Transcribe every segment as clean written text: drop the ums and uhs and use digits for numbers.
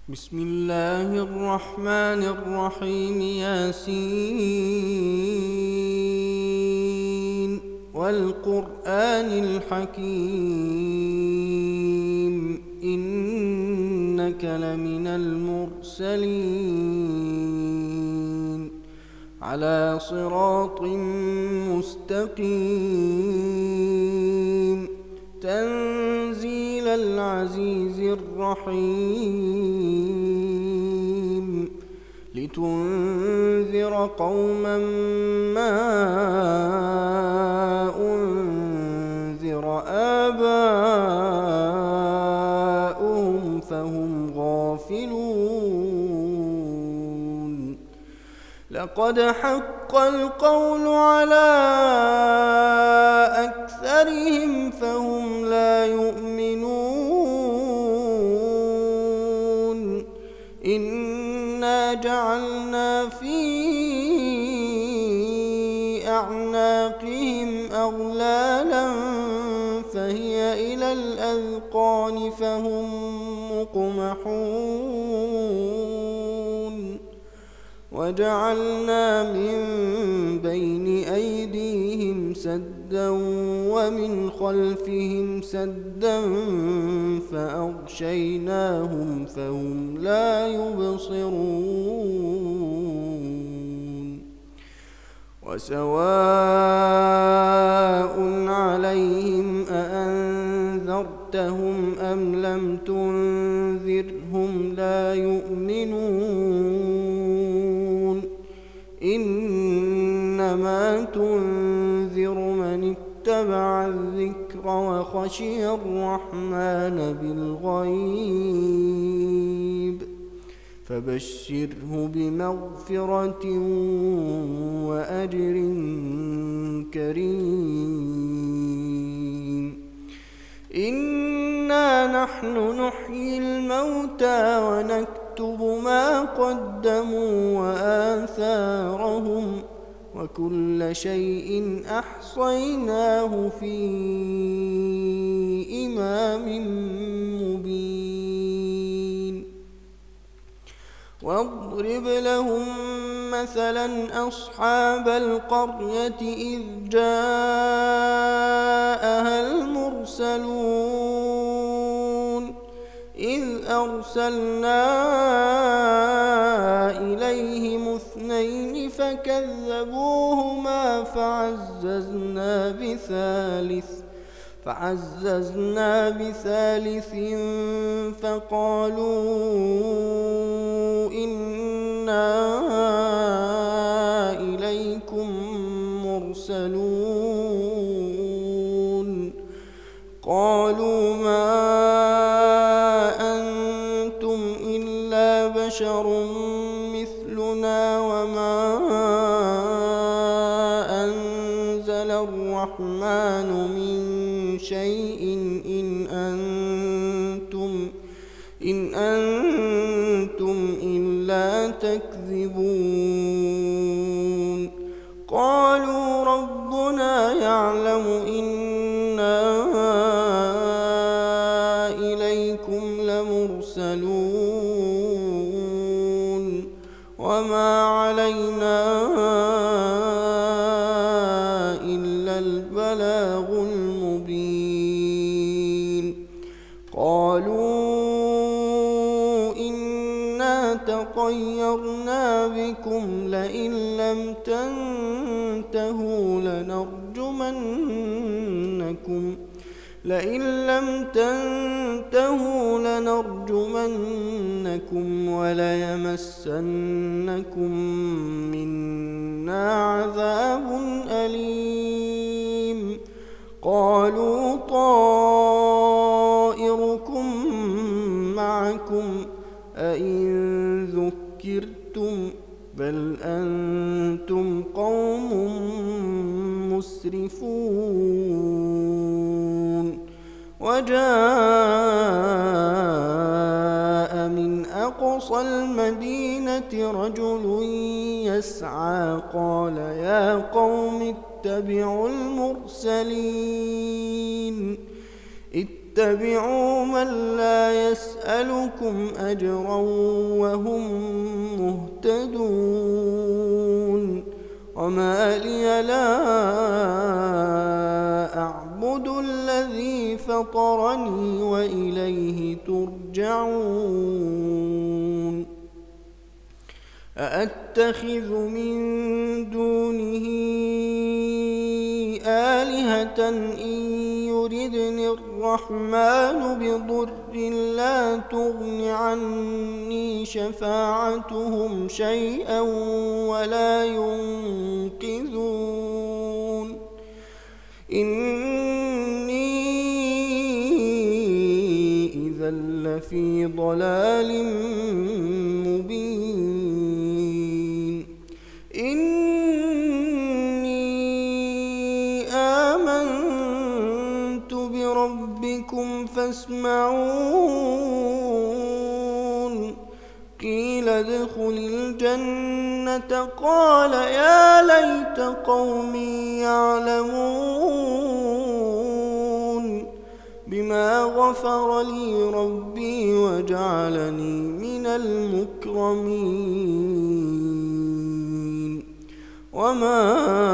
بسم الله الرحمن الرحيم. ياسين والقرآن الحكيم إنك لمن المرسلين على صراط مستقيم تنزيل العزيز الرحيم لتنذر قوما ما أنذر آباؤهم فهم غافلون. لقد حق القول على أكثرهم فهم لا يؤمنون. إنا جعلنا في أعناقهم أغلالا فهي إلى الأذقان فهم مقمحون. وجعلنا من بين أيديهم سدا ومن خلفهم سدا فأغشيناهم فهم لا يبصرون. وسواء عليهم أأنذرتهم أم لم تنذرهم لا يؤمنون. إنما تنذر من اتبع الذكر وخشي الرحمن بالغيب فبشره بمغفرة وأجر كريم. إنا نحن نحيي الموتى ونكتب ما قدموا وآثارهم وكل شيء أحصيناه في إمام مبين. واضرب لهم مثلا أصحاب القرية إذ جاءها المرسلون إذ أرسلنا إليهم اثنين فكذبوهما فعززنا بثالث فقالوا إنا إليكم مرسلون. قالوا ما أنتم إلا بشر مثلنا وما أنزل الرحمن من شيء إن أنتم إلا تكذبون. قالوا ربنا يعلم إنا إليكم لمرسلون وما علينا إلا البلاغ المبين. قالوا إنا تطيرنا بكم لئن لم تنتهوا لنرجمنكم وليمسنكم منا عذاب أليم. قالوا طائركم معكم أئن ذكرتم بل أنتم قوم مسرفون. وجاء من أقصى المدينة رجل يسعى قال يا قوم اتبعوا المرسلين اتبعوا من لا يسألكم أجرا وهم مهتدون وما لي لا أعبد الذي فطرني وإليه ترجعون أأتخذ من دونه آلهة إن يردني الرحمن بضر لا تغن عني شفاعتهم شيئا ولا ينقذون إني إذا لفي ضلال مبين بربكم فاسمعون قيل ادخل الجنة قال يا ليت قومي يعلمون بما غفر لي ربي وجعلني من المكرمين وما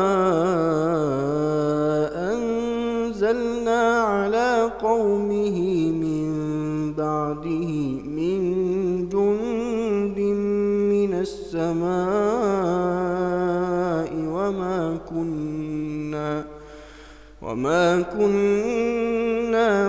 أنزلنا على قومه من بعده من جند من السماء وما كنا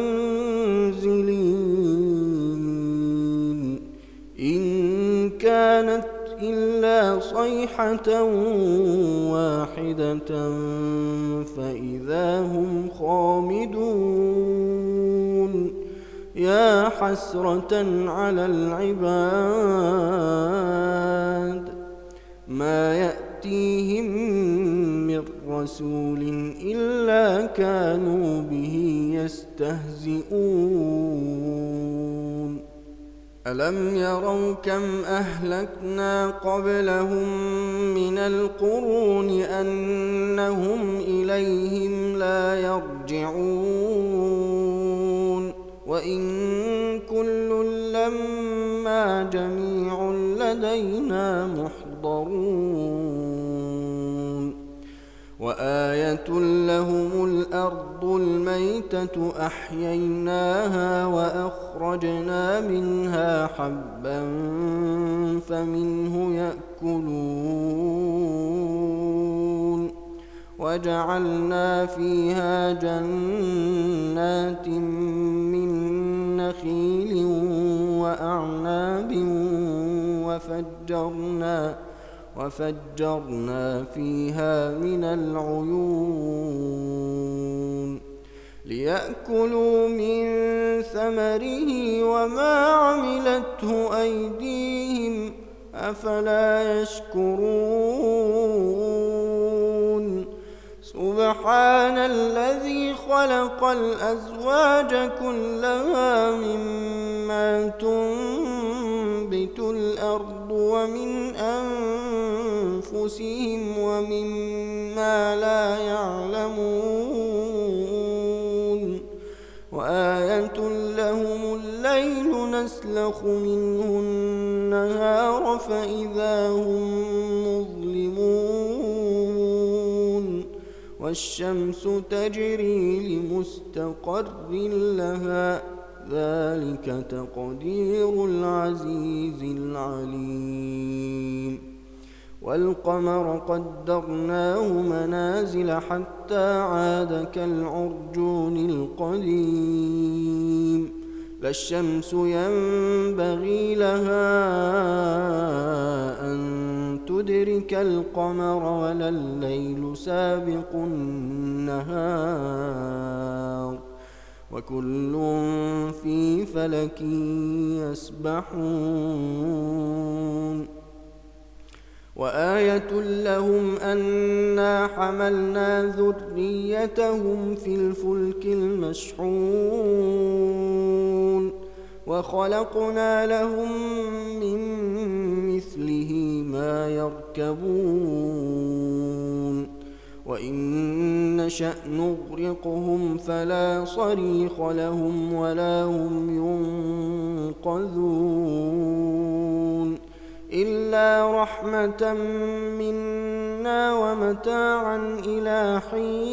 منزلين إن كانت إلا صيحة واحدة فإذا هم خامدون يا حسرة على العباد ما يأتيهم من رسول إلا كانوا به يستهزئون ألم يروا كم أهلكنا قبلهم من القرون أنهم إليهم لا يرجعون وإن كل لما جميع لدينا محضرون وآية لهم الأرض الميتة أحييناها وأخرجنا منها حبا فمنه يأكلون وجعلنا فيها جنات من نخيل وأعناب وفجرنا فيها من العيون ليأكلوا من ثمره وما عملته أيديهم أفلا يشكرون سبحان الذي خلق الأزواج كلها مما تنبت الأرض ومن أنفسهم ومما لا يعلمون وآية لهم الليل نسلخ منه النهار فإذا هم مظلمون والشمس تجري لمستقر لها ذلك تقدير العزيز العليم والقمر قدرناه منازل حتى عاد كالعرجون القديم لا الشمس ينبغي لها أن تدرك القمر ولا الليل سابق النهار وكل في فلك يسبحون وآية لهم أنا حملنا ذريتهم في الفلك المشحون وخلقنا لهم من مثله ما يركبون وإن نشأ نغرقهم فلا صريخ لهم ولا هم ينقذون إلا رحمة منا ومتاعا إلى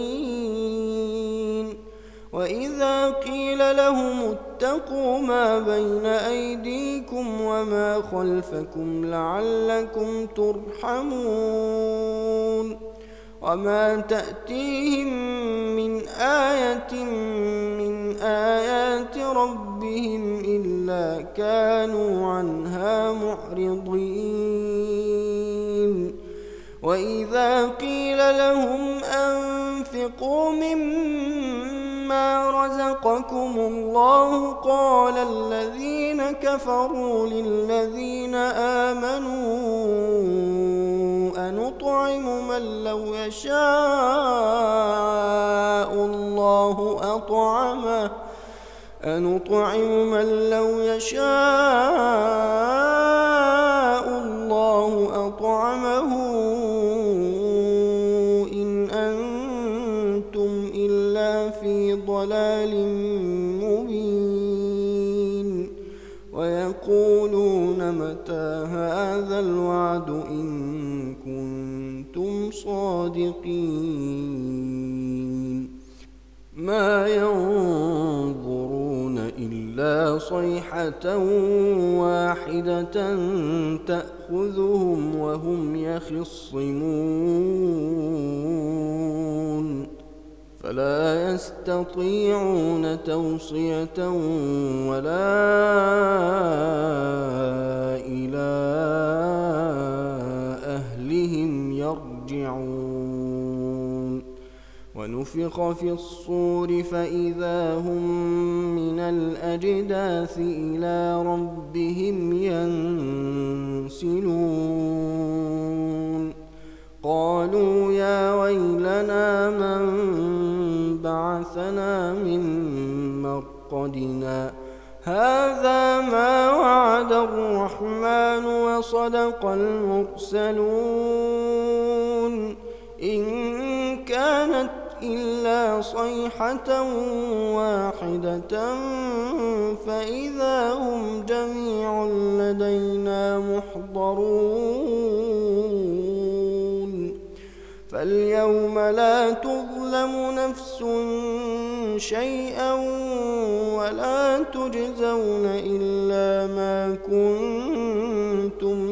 حين وإذا قيل لهم اتقوا ما بين أيديكم وما خلفكم لعلكم ترحمون وما تأتيهم من آية من آيات ربهم إلا كانوا عنها معرضين وإذا قيل لهم أنفقوا مما رزقكم الله قال الذين كفروا للذين آمنوا أنطعم من لو يشاء الله أطعمه إن أنتم إلا في ضلال مبين ويقولون متى هذا الوعد إن كنتم صادقين ما ينظرون إلا صيحة واحدة تأخذهم وهم يخصمون فلا يستطيعون توصية ولا إلى أهلهم يرجعون ونفخ في الصور فإذا هم من الأجداث إلى ربهم ينسلون قالوا يا ويلنا من بعثنا من مرقدنا هذا ما وعد الرحمن وصدق المرسلون إن كانت إلا صيحة واحدة فإذا هم جميع لدينا محضرون فاليوم لا تظلم نفس شيئا ولا تجزون إلا ما كنتم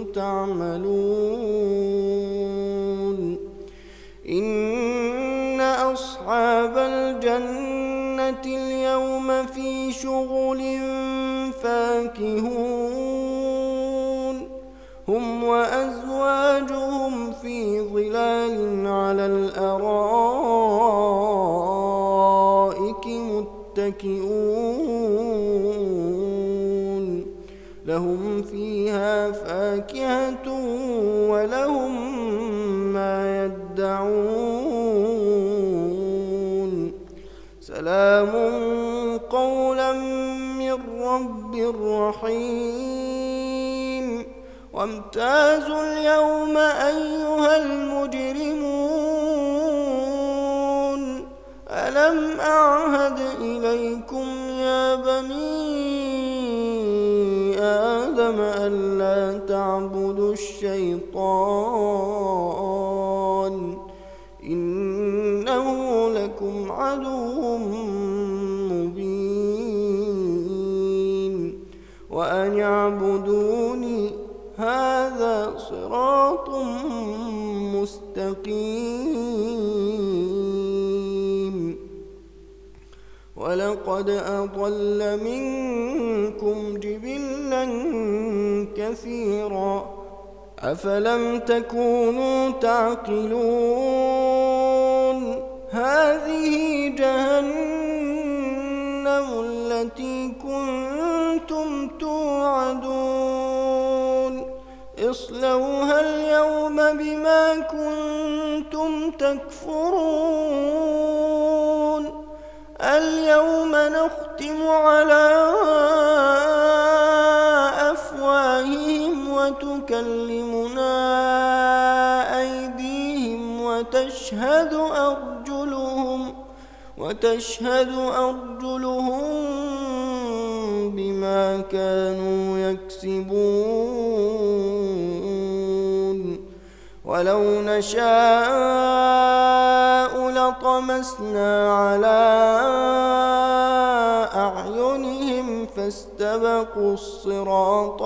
تعملون إن أصحاب الجنة اليوم في شغل فاكهون هم وأزواجهم في ظلال على الأرائك متكئون لهم فيها فاكهة ولهم ما يدعون سلام قولا من رب رحيم وامتازوا اليوم أيها المجرمون ألم أعهد إليكم يا بني آدم ألا تعبدوا الشيطان إنه لكم عدو مبين وأن اعبدوني هذا صراط مستقيم ولقد أضل منكم جبلا كثيرا أفلم تكونوا تعقلون هذه جهنم التي كنتم توعدون اصلوها اليوم بما كنتم تكفرون اليوم نختم على أفواههم وتكلمنا أيديهم وتشهد وتشهد أرجلهم بما كانوا يكسبون ولو نشاء لطمسنا على أعينهم فاستبقوا الصراط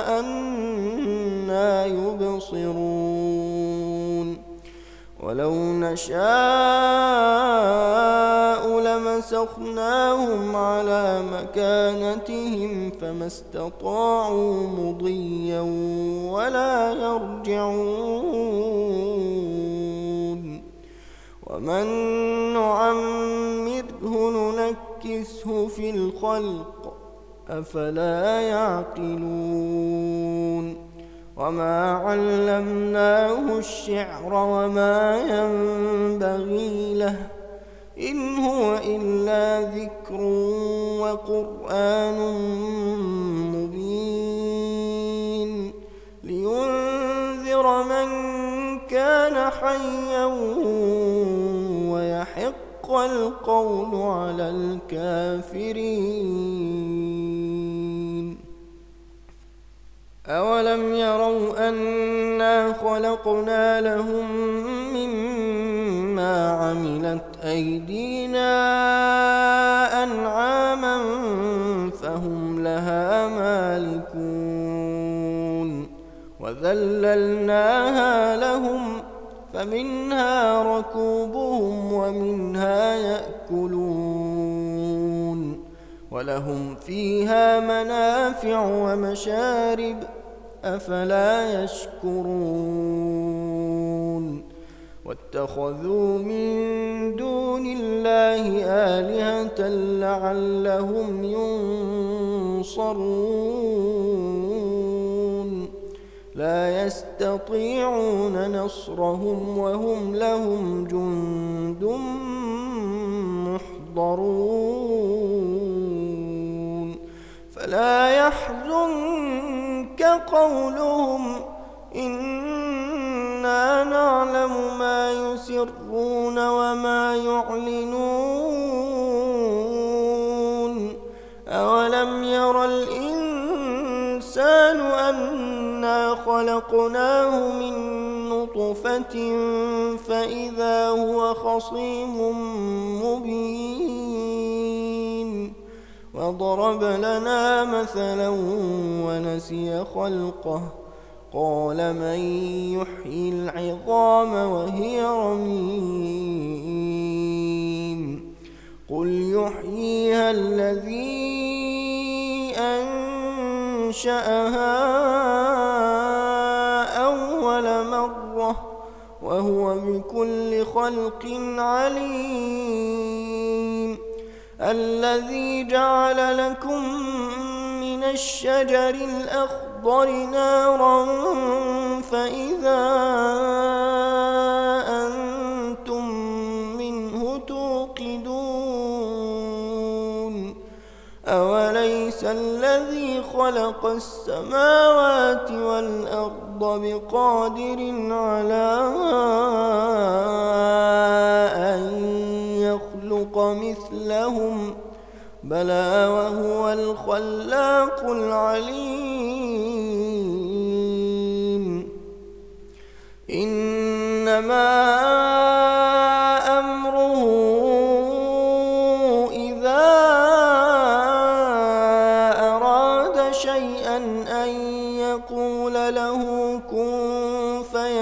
فأنى يبصرون ولو نشاء لمسخناهم على مكانتهم فما استطاعوا مضيا ولا يرجعون ومن نعمره ننكسه في الخلق أفلا يعقلون وما علمناه الشعر وما ينبغي له إن هو إلا ذكر وقرآن مبين لينذر من كان حيا ويحق القول على الكافرين أولم يروا أنا خلقنا لهم مما عملت أيدينا أنعاما فهم لها مالكون وذللناها لهم فمنها ركوبهم ومنها يأكلون ولهم فيها منافع ومشارب أفلا يشكرون واتخذوا من دون الله آلهة لعلهم ينصرون لا يستطيعون نصرهم وهم لهم جند محضرون فلا يحزنك قولهم إنا نعلم ما يسرون وما يعلنون أولم ير الإنسان أنا خلقناه من نطفة فإذا هو خصيم مبين وضرب لنا مثلا ونسي خلقه قال من يحيي العظام وهي رميم قل يحييها الذي أنشأها أول مرة وهو بكل خلق عليم الذي جعل لكم من الشجر الأخضر نارا فإذا أنتم منه توقدون أوليس الذي خلق السماوات والأرض بقادر على أن يخلق مثلهم بلى وهو الخلاق العليم إنما أمره إذا أراد شيئا أن يقول له كن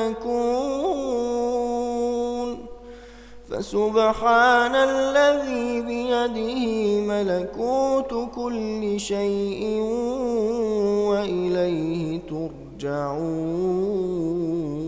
فيكون فسبحان الذي بيده ملكوت كل شيء وإليه ترجعون